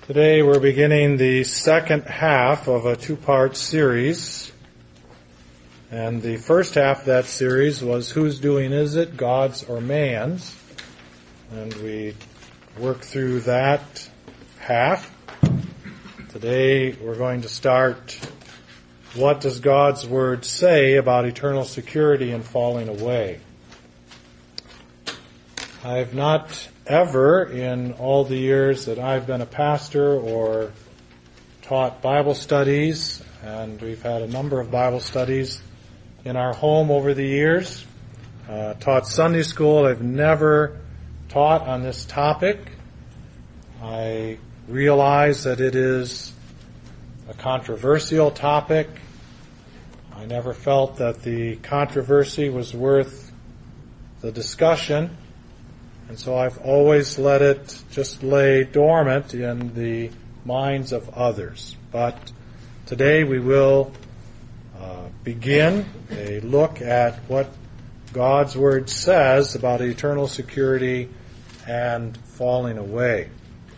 Today we're beginning the second half of a two-part series. And the first half of that series was Whose Doing Is It, God's or Man's? And we worked through that half. Today we're going to start What Does God's Word Say About Eternal Security and Falling Away? I've not ever, in all the years that I've been a pastor or taught Bible studies, and we've had a number of Bible studies in our home over the years, taught Sunday school. I've never taught on this topic. I realize that it is a controversial topic. I never felt that the controversy was worth the discussion. And so I've always let it just lay dormant in the minds of others. But today we will begin a look at what God's Word says about eternal security and falling away.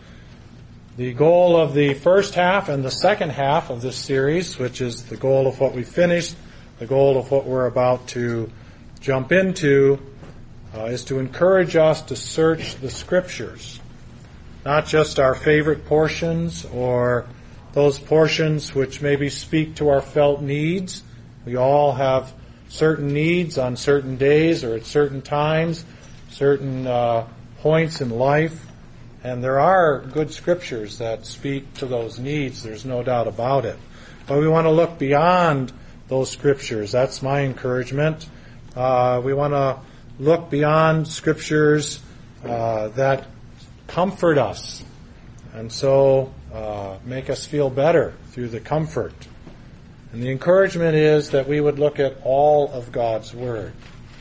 The goal of the first half and the second half of this series, which is the goal of what we finished, the goal of what we're about to jump into, is to encourage us to search the Scriptures, not just our favorite portions or those portions which maybe speak to our felt needs. We all have certain needs on certain days or at certain times, certain points in life, and there are good Scriptures that speak to those needs. There's no doubt about it. But we want to look beyond those Scriptures. That's my encouragement. We want to look beyond Scriptures that comfort us and so make us feel better through the comfort. And the encouragement is that we would look at all of God's Word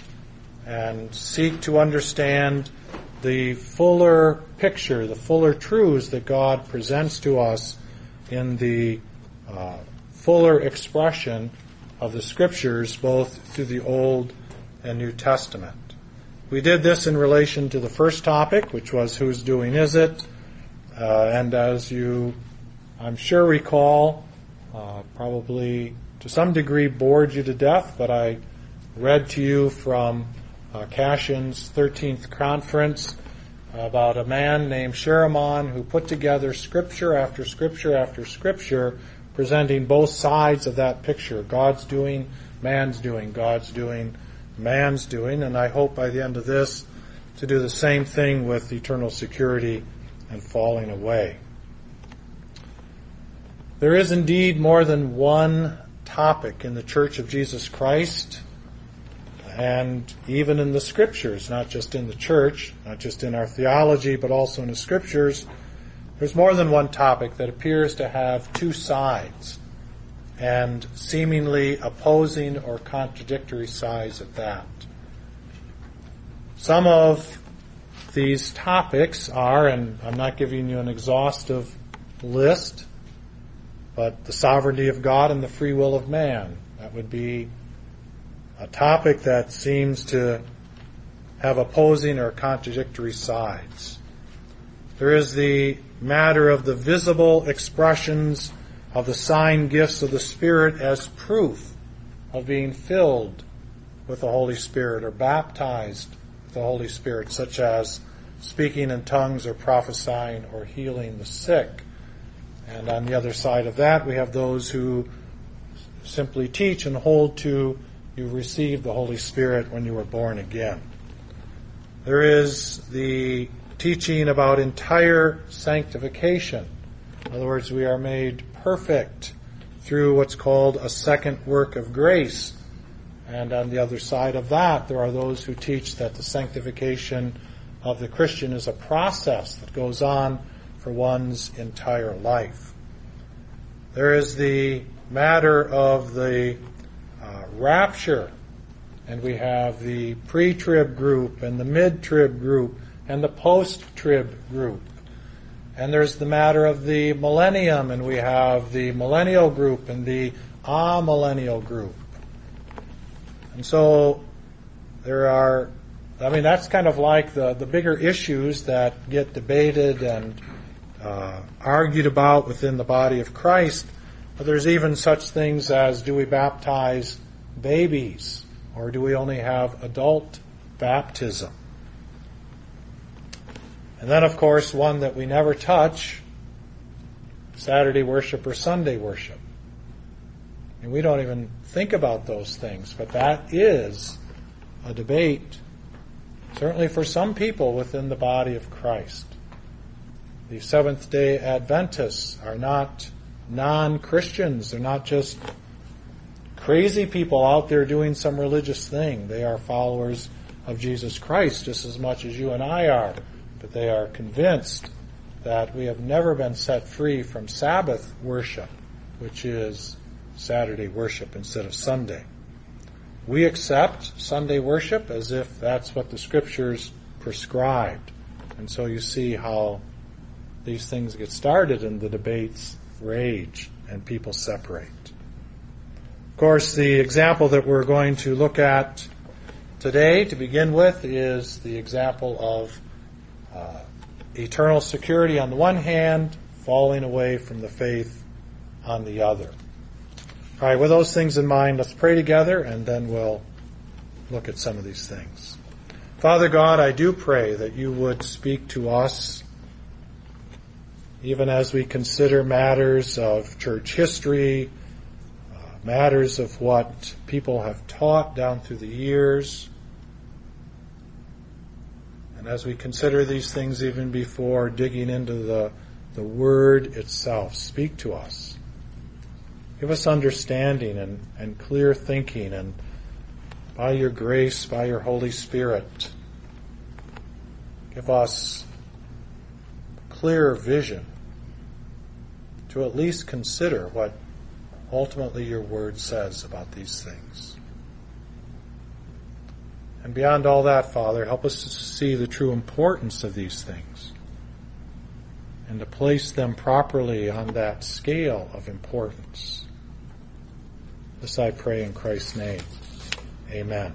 and seek to understand the fuller picture, the fuller truths that God presents to us in the fuller expression of the Scriptures, both through the Old and New Testament. We did this in relation to the first topic, which was Whose Doing Is It? And as you, I'm sure, recall, probably to some degree bored you to death, but I read to you from Cashin's 13th conference about a man named Sharamon who put together Scripture after Scripture after Scripture, presenting both sides of that picture: God's doing, man's doing, God's doing, man's doing. And I hope by the end of this to do the same thing with eternal security and falling away. There is indeed more than one topic in the Church of Jesus Christ, and even in the Scriptures, not just in the church, not just in our theology, but also in the Scriptures. There's more than one topic that appears to have two sides, and seemingly opposing or contradictory sides at that. Some of these topics are, and I'm not giving you an exhaustive list, but the sovereignty of God and the free will of man. That would be a topic that seems to have opposing or contradictory sides. There is the matter of the visible expressions of the sign gifts of the Spirit as proof of being filled with the Holy Spirit or baptized with the Holy Spirit, such as speaking in tongues or prophesying or healing the sick. And on the other side of that, we have those who simply teach and hold to you received the Holy Spirit when you were born again. There is the teaching about entire sanctification. In other words, we are made perfect through what's called a second work of grace. And on the other side of that, there are those who teach that the sanctification of the Christian is a process that goes on for one's entire life. There is the matter of the rapture, and we have the pre-trib group and the mid-trib group and the post-trib group. And there's the matter of the millennium, and we have the millennial group and the amillennial group. And so there are, that's kind of like the bigger issues that get debated and argued about within the body of Christ. But there's even such things as, do we baptize babies, or do we only have adult baptism? And then, of course, one that we never touch, Saturday worship or Sunday worship. And we don't even think about those things, but that is a debate, certainly for some people within the body of Christ. The Seventh-day Adventists are not non-Christians. They're not just crazy people out there doing some religious thing. They are followers of Jesus Christ just as much as you and I are. But they are convinced that we have never been set free from Sabbath worship, which is Saturday worship instead of Sunday. We accept Sunday worship as if that's what the Scriptures prescribed. And so you see how these things get started and the debates rage and people separate. Of course, the example that we're going to look at today to begin with is the example of eternal security on the one hand, falling away from the faith on the other. All right, with those things in mind, let's pray together and then we'll look at some of these things. Father God, I do pray that you would speak to us even as we consider matters of church history, matters of what people have taught down through the years. And as we consider these things even before digging into the Word itself, speak to us. Give us understanding and clear thinking, and by your grace, by your Holy Spirit, give us clear vision to at least consider what ultimately your Word says about these things. And beyond all that, Father, help us to see the true importance of these things and to place them properly on that scale of importance. This I pray in Christ's name. Amen.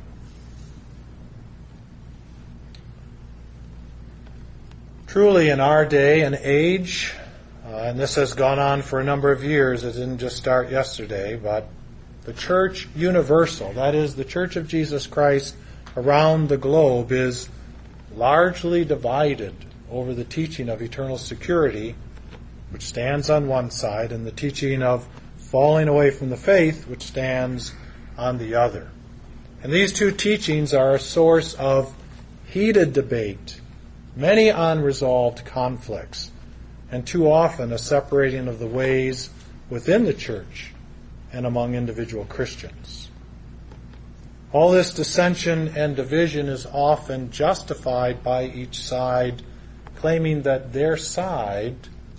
Truly, in our day and age, and this has gone on for a number of years, it didn't just start yesterday, but the Church Universal, that is, the Church of Jesus Christ around the globe, is largely divided over the teaching of eternal security, which stands on one side, and the teaching of falling away from the faith, which stands on the other. And these two teachings are a source of heated debate, many unresolved conflicts, and too often a separating of the ways within the church and among individual Christians. All this dissension and division is often justified by each side, claiming that their side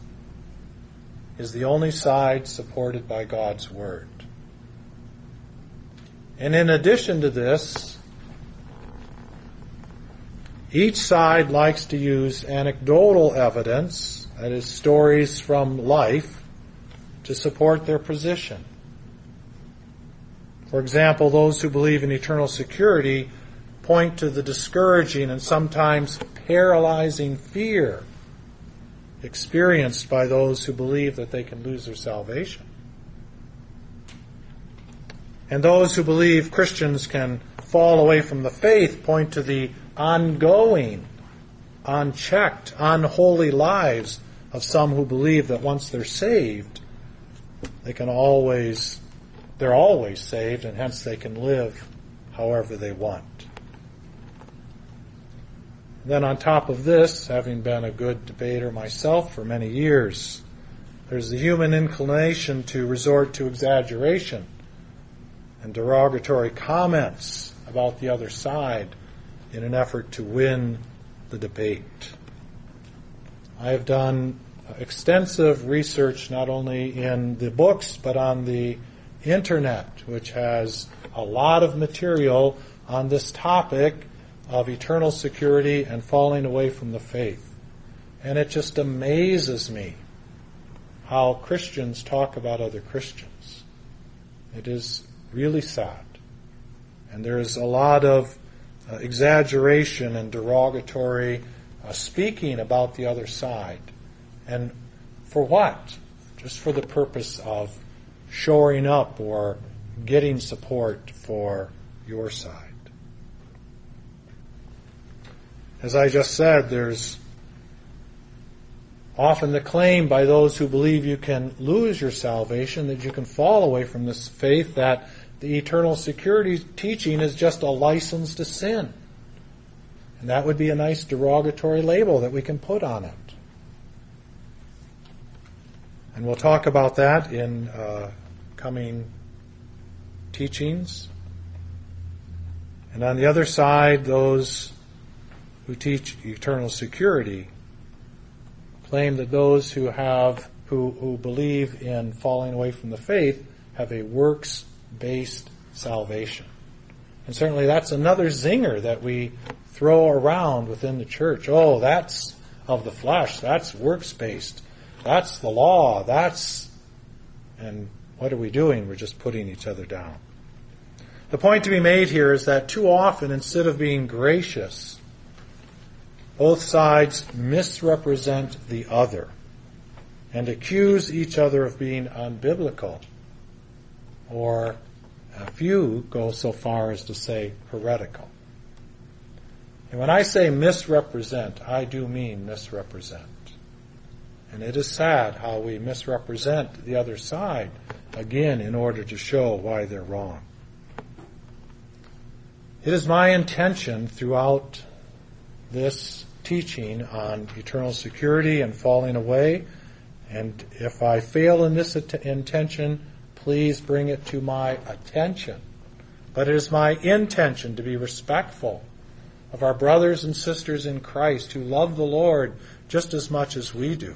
is the only side supported by God's Word. And in addition to this, each side likes to use anecdotal evidence, that is, stories from life, to support their position. For example, those who believe in eternal security point to the discouraging and sometimes paralyzing fear experienced by those who believe that they can lose their salvation. And those who believe Christians can fall away from the faith point to the ongoing, unchecked, unholy lives of some who believe that once they're saved, they're always saved, and hence they can live however they want. Then on top of this, having been a good debater myself for many years, there's the human inclination to resort to exaggeration and derogatory comments about the other side in an effort to win the debate. I have done extensive research not only in the books but on the Internet, which has a lot of material on this topic of eternal security and falling away from the faith. And it just amazes me how Christians talk about other Christians. It is really sad. And there is a lot of exaggeration and derogatory speaking about the other side. And for what? Just for the purpose of shoring up or getting support for your side. As I just said, there's often the claim by those who believe you can lose your salvation, that you can fall away from this faith, that the eternal security teaching is just a license to sin. And that would be a nice derogatory label that we can put on it. And we'll talk about that in coming teachings. And on the other side, those who teach eternal security claim that those who believe in falling away from the faith have a works-based salvation. And certainly that's another zinger that we throw around within the church. Oh, that's of the flesh. That's works-based. That's the law. And what are we doing? We're just putting each other down. The point to be made here is that too often, instead of being gracious, both sides misrepresent the other and accuse each other of being unbiblical, or a few go so far as to say heretical. And when I say misrepresent, I do mean misrepresent. And it is sad how we misrepresent the other side, again, in order to show why they're wrong. It is my intention throughout this teaching on eternal security and falling away, and if I fail in this intention, please bring it to my attention. But it is my intention to be respectful of our brothers and sisters in Christ who love the Lord just as much as we do,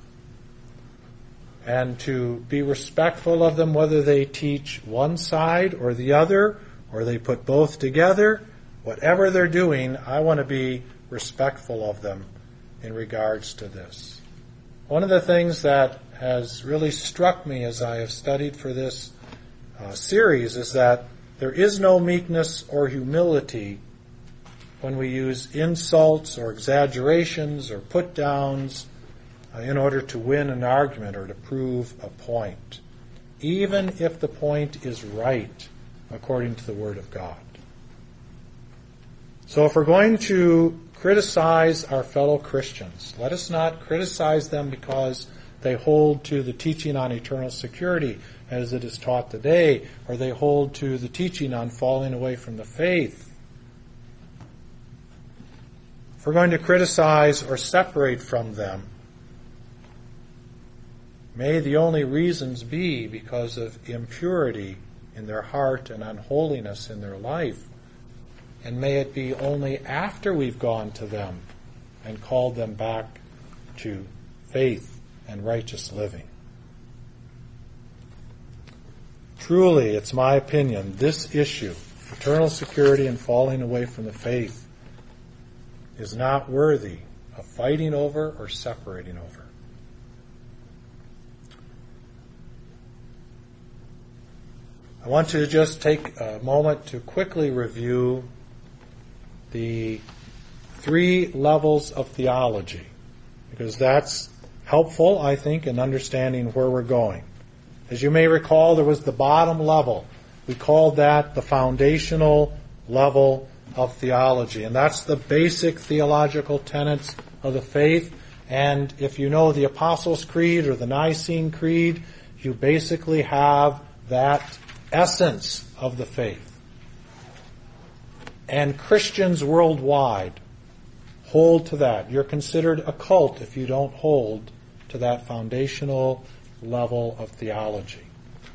and to be respectful of them whether they teach one side or the other, or they put both together. Whatever they're doing, I want to be respectful of them in regards to this. One of the things that has really struck me as I have studied for this series is that there is no meekness or humility when we use insults or exaggerations or put-downs in order to win an argument or to prove a point, even if the point is right according to the Word of God. So if we're going to criticize our fellow Christians, let us not criticize them because they hold to the teaching on eternal security as it is taught today, or they hold to the teaching on falling away from the faith. If we're going to criticize or separate from them, may the only reasons be because of impurity in their heart and unholiness in their life. And may it be only after we've gone to them and called them back to faith and righteous living. Truly, it's my opinion, this issue, eternal security and falling away from the faith, is not worthy of fighting over or separating over. I want to just take a moment to quickly review the 3 levels of theology, because that's helpful, I think, in understanding where we're going. As you may recall, there was the bottom level. We called that the foundational level of theology, and that's the basic theological tenets of the faith. And if you know the Apostles' Creed or the Nicene Creed, you basically have that essence of the faith. And Christians worldwide hold to that. You're considered a cult if you don't hold to that foundational level of theology.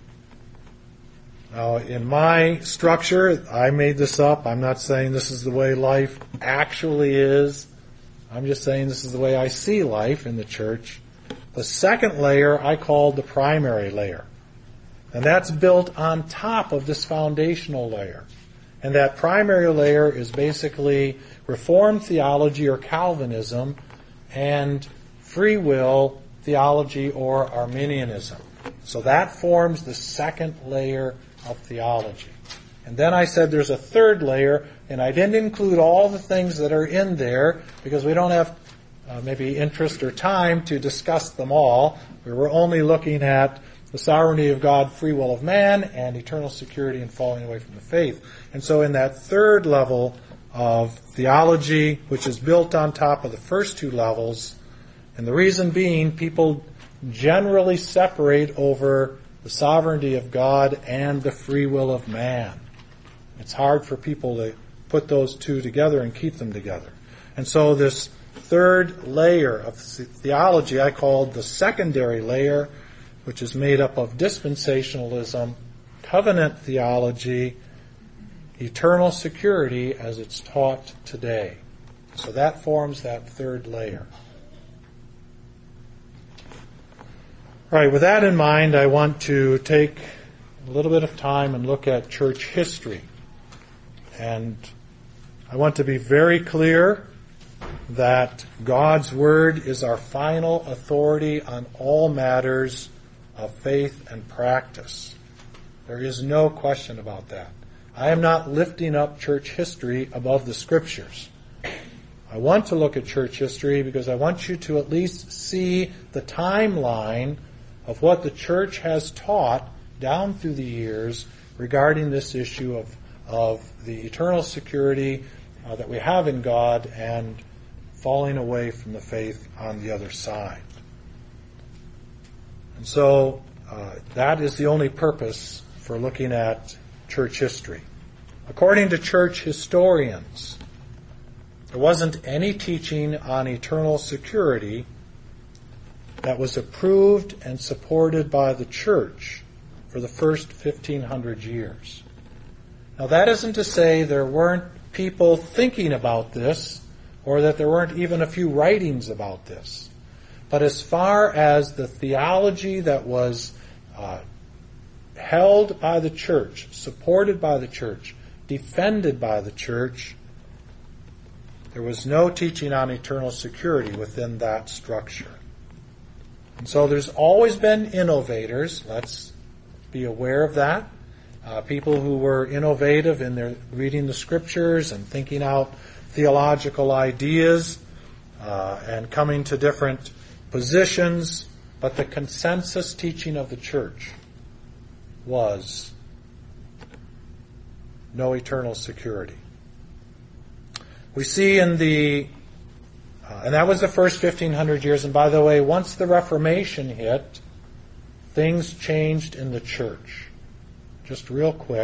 Now, in my structure, I made this up. I'm not saying this is the way life actually is. I'm just saying this is the way I see life in the church. The second layer I called the primary layer. And that's built on top of this foundational layer. And that primary layer is basically Reformed theology or Calvinism and free will theology or Arminianism. So that forms the second layer of theology. And then I said there's a third layer, and I didn't include all the things that are in there because we don't have maybe interest or time to discuss them all. We were only looking at the sovereignty of God, free will of man, and eternal security and falling away from the faith. And so in that third level of theology, which is built on top of the first two levels, and the reason being people generally separate over the sovereignty of God and the free will of man. It's hard for people to put those two together and keep them together. And so this third layer of theology I called the secondary layer, which is made up of dispensationalism, covenant theology, eternal security as it's taught today. So that forms that third layer. Right, with that in mind, I want to take a little bit of time and look at church history. And I want to be very clear that God's Word is our final authority on all matters of faith and practice. There is no question about that. I am not lifting up church history above the Scriptures. I want to look at church history because I want you to at least see the timeline of what the church has taught down through the years regarding this issue of the eternal security that we have in God and falling away from the faith on the other side. And so that is the only purpose for looking at church history. According to church historians, there wasn't any teaching on eternal security that was approved and supported by the church for the first 1,500 years. Now that isn't to say there weren't people thinking about this or that there weren't even a few writings about this. But as far as the theology that was held by the church, supported by the church, defended by the church, there was no teaching on eternal security within that structure. And so there's always been innovators. Let's be aware of that. People who were innovative in their reading the Scriptures and thinking out theological ideas and coming to different positions. But the consensus teaching of the church was no eternal security. We see in the and that was the first 1,500 years. And by the way, once the Reformation hit, things changed in the church. Just real quick.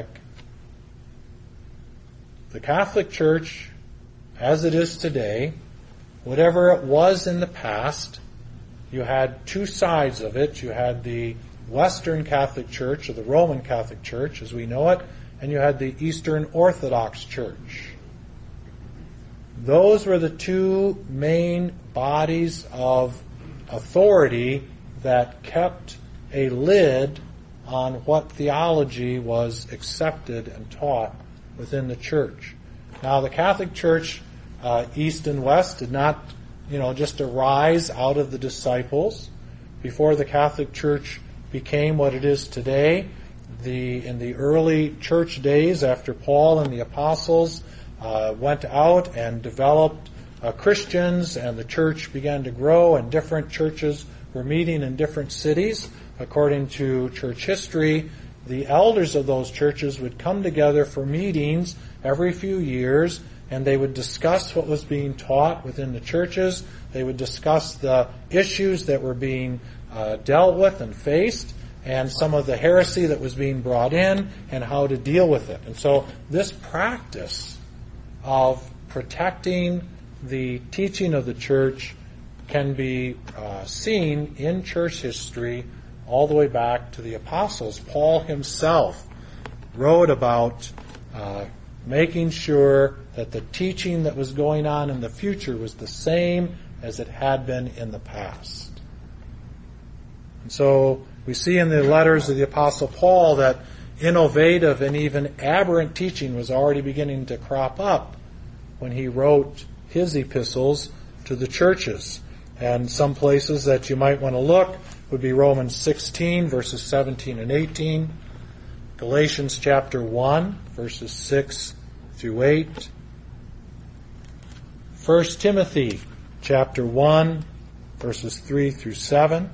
The Catholic Church, as it is today, whatever it was in the past, you had two sides of it. You had the Western Catholic Church, or the Roman Catholic Church, as we know it, and you had the Eastern Orthodox Church. Those were the two main bodies of authority that kept a lid on what theology was accepted and taught within the church. Now, the Catholic Church, East and West, did not, just arise out of the disciples. Before the Catholic Church became what it is today, in the early church days after Paul and the apostles went out and developed Christians, and the church began to grow, and different churches were meeting in different cities. According to church history, the elders of those churches would come together for meetings every few years, and they would discuss what was being taught within the churches. They would discuss the issues that were being dealt with and faced, and some of the heresy that was being brought in, and how to deal with it. And so this practice of protecting the teaching of the church can be seen in church history all the way back to the apostles. Paul himself wrote about making sure that the teaching that was going on in the future was the same as it had been in the past. And so we see in the letters of the Apostle Paul that innovative and even aberrant teaching was already beginning to crop up when he wrote his epistles to the churches. And some places that you might want to look would be Romans 16, verses 17 and 18, Galatians chapter 1, verses 6 through 8, 1 Timothy chapter 1, verses 3 through 7.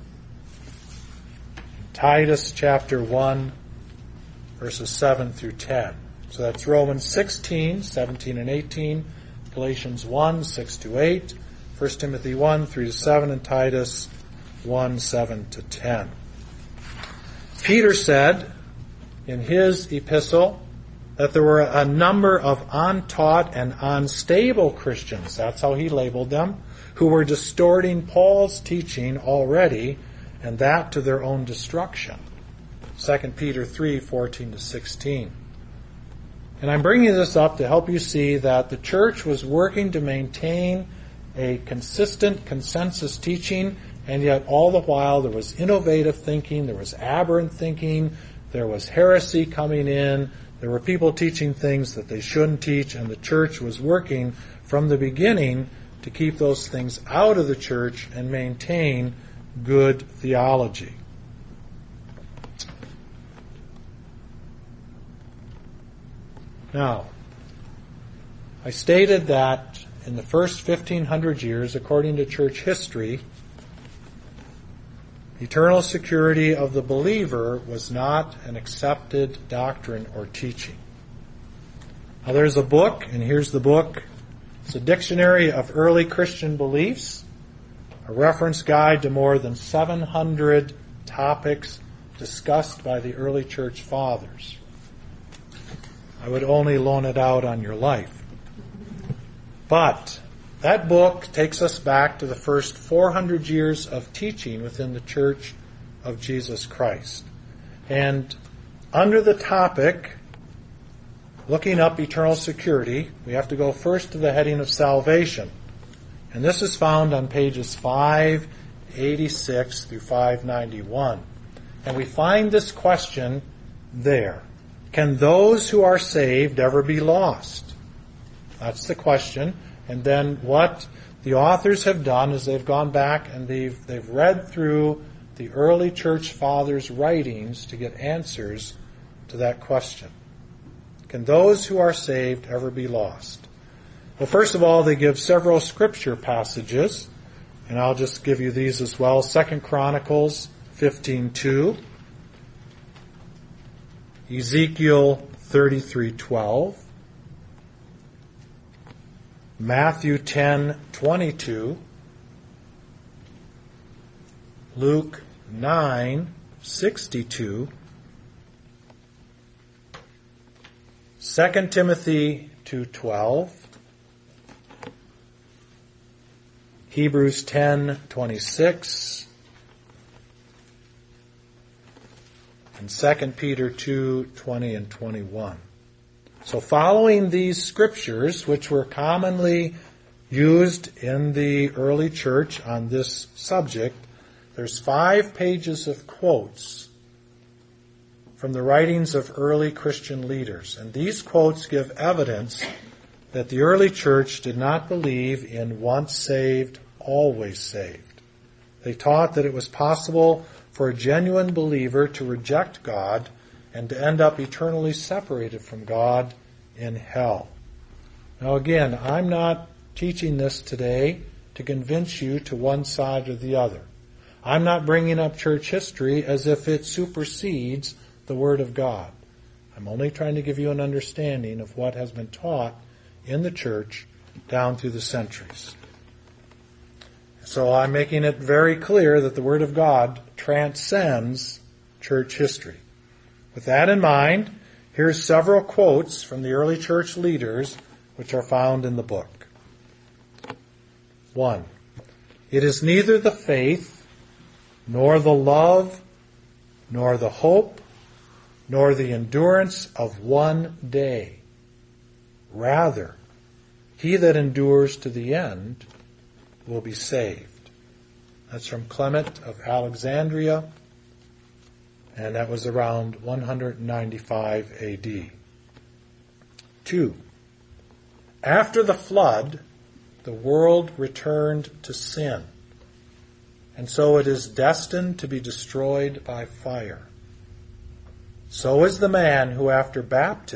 Titus chapter 1, verses 7 through 10. So that's Romans 16, 17 and 18, Galatians 1, 6 to 8, 1 Timothy 1, 3 to 7, and Titus 1, 7 to 10. Peter said in his epistle that there were a number of untaught and unstable Christians, that's how he labeled them, who were distorting Paul's teaching already, and that to their own destruction. 2 Peter 3, 14 to 16. And I'm bringing this up to help you see that the church was working to maintain a consistent consensus teaching, and yet all the while there was innovative thinking, there was aberrant thinking, there was heresy coming in, there were people teaching things that they shouldn't teach, and the church was working from the beginning to keep those things out of the church and maintain good theology. Now, I stated that in the first 1,500 years, according to church history, eternal security of the believer was not an accepted doctrine or teaching. Now there's a book, and here's the book. It's a dictionary of early Christian beliefs, a reference guide to more than 700 topics discussed by the early church fathers. I would only loan it out on your life. But that book takes us back to the first 400 years of teaching within the Church of Jesus Christ. And under the topic, looking up eternal security, we have to go first to the heading of salvation. And this is found on pages 586 through 591. And we find this question there. Can those who are saved ever be lost? That's the question. And then what the authors have done is they've gone back and they've read through the early church fathers' writings to get answers to that question. Can those who are saved ever be lost? Well, first of all, they give several scripture passages, and I'll just give you these as well. 2 Chronicles 15:2, Ezekiel 33:12, Matthew 10:22, Luke 9:62, 2 Timothy 2:12, Hebrews 10:26, and 2 Peter 2:20 and 21. So following these scriptures, which were commonly used in the early church on this subject, there's 5 pages of quotes from the writings of early Christian leaders. And these quotes give evidence that the early church did not believe in once saved, always saved. They taught that it was possible for a genuine believer to reject God and to end up eternally separated from God in hell. Now again, I'm not teaching this today to convince you to one side or the other. I'm not bringing up church history as if it supersedes the Word of God. I'm only trying to give you an understanding of what has been taught in the church down through the centuries. So I'm making it very clear that the Word of God transcends church history. With that in mind, here's several quotes from the early church leaders which are found in the book. 1. It is neither the faith, nor the love, nor the hope, nor the endurance of one day. Rather, he that endures to the end will be saved. That's from Clement of Alexandria, and that was around 195 A.D. 2. After the flood, the world returned to sin, and so it is destined to be destroyed by fire. So is the man who after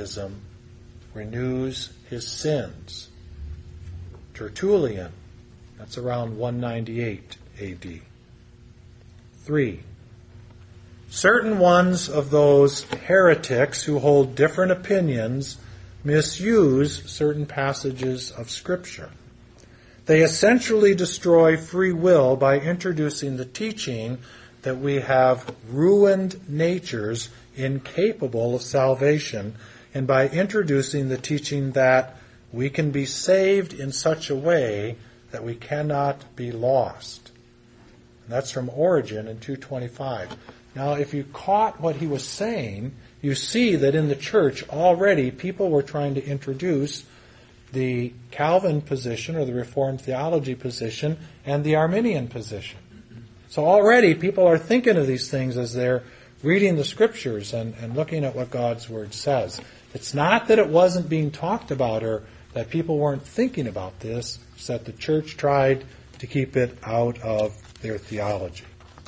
baptism renews his sins. Tertullian, That's around 198 A.D. 3. Certain ones of those heretics who hold different opinions misuse certain passages of Scripture. They essentially destroy free will by introducing the teaching that we have ruined natures incapable of salvation, and by introducing the teaching that we can be saved in such a way that we cannot be lost. And that's from Origen in 225. Now, if you caught what he was saying, you see that in the church already people were trying to introduce the Calvin position or the Reformed theology position and the Arminian position. So already people are thinking of these things as they're reading the Scriptures and looking at what God's Word says. It's not that it wasn't being talked about or that people weren't thinking about this. It's that the church tried to keep it out of their theology.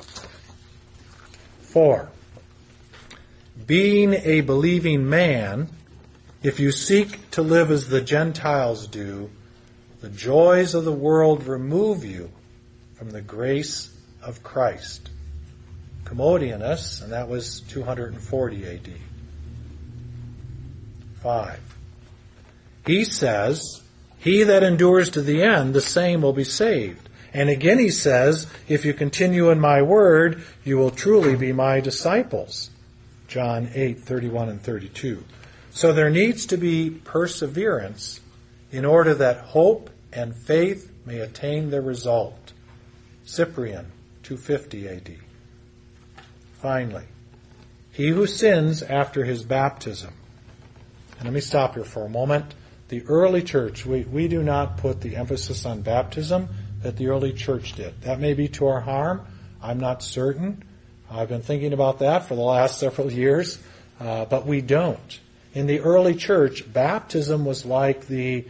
4. Being a believing man, if you seek to live as the Gentiles do, the joys of the world remove you from the grace of Christ. Commodianus, and that was 240 A.D. 5. He says, he that endures to the end, the same will be saved. And again he says, if you continue in my word, you will truly be my disciples. John 8:31 and 32. So there needs to be perseverance in order that hope and faith may attain their result. Cyprian, 250 A.D. Finally, he who sins after his baptism. And let me stop here for a moment. The early church, we do not put the emphasis on baptism that the early church did. That may be to our harm. I'm not certain. I've been thinking about that for the last several years, but we don't. In the early church, baptism was like the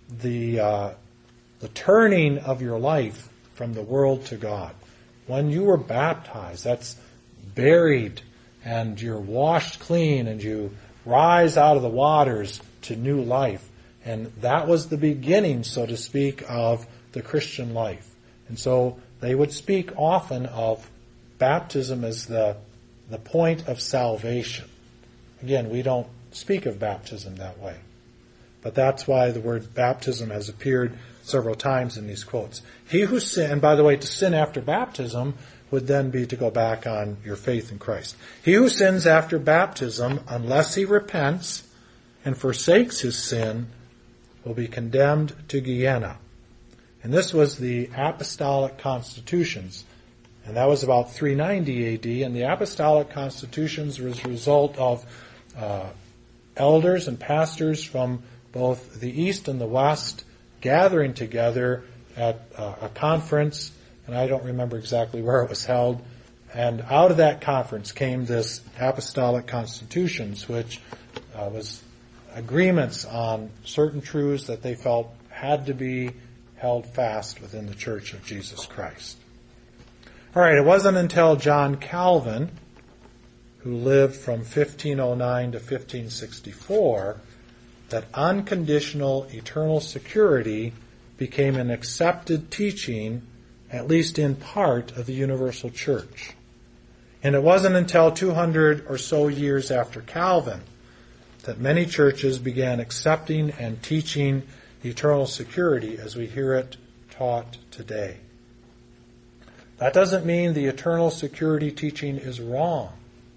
turning of your life from the world to God. When you were baptized, that's buried, and you're washed clean, and you rise out of the waters to new life. And that was the beginning, so to speak, of the Christian life. And so they would speak often of baptism as the point of salvation. Again, we don't speak of baptism that way. But that's why the word baptism has appeared several times in these quotes. He who sin, and by the way, to sin after baptism would then be to go back on your faith in Christ. He who sins after baptism, unless he repents and forsakes his sin, will be condemned to Gehenna. And this was the Apostolic Constitutions. And that was about 390 A.D. And the Apostolic Constitutions was a result of elders and pastors from both the East and the West gathering together at a conference, and I don't remember exactly where it was held. And out of that conference came this Apostolic Constitutions, which was agreements on certain truths that they felt had to be held fast within the Church of Jesus Christ. All right, it wasn't until John Calvin, who lived from 1509 to 1564, that unconditional eternal security became an accepted teaching, at least in part, of the universal church. And it wasn't until 200 or so years after Calvin that many churches began accepting and teaching eternal security as we hear it taught today. That doesn't mean the eternal security teaching is wrong.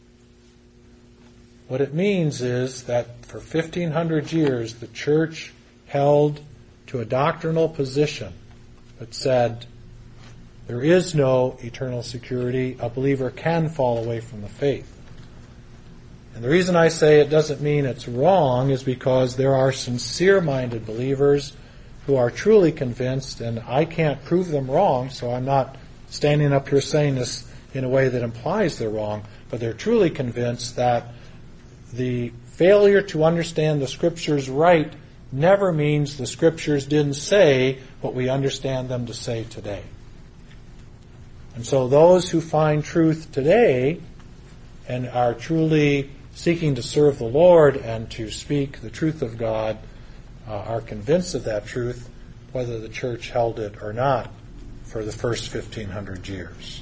What it means is that for 1,500 years the church held to a doctrinal position that said there is no eternal security. A believer can fall away from the faith. And the reason I say it doesn't mean it's wrong is because there are sincere-minded believers who are truly convinced, and I can't prove them wrong, so I'm not standing up here saying this in a way that implies they're wrong, but they're truly convinced that the failure to understand the Scriptures right never means the Scriptures didn't say what we understand them to say today. And so those who find truth today and are truly seeking to serve the Lord and to speak the truth of God are convinced of that truth, whether the church held it or not. for the first 1,500 years.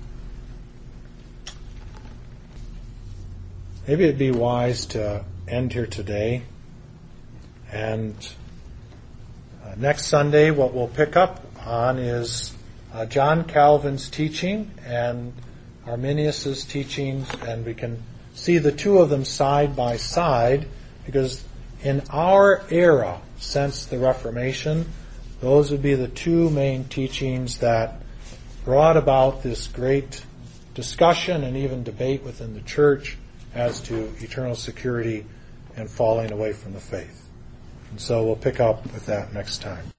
Maybe it'd be wise to end here today. And next Sunday, what we'll pick up on is John Calvin's teaching and Arminius's teachings, and we can see the two of them side by side, because in our era, since the Reformation, those would be the two main teachings that brought about this great discussion and even debate within the church as to eternal security and falling away from the faith. And so we'll pick up with that next time.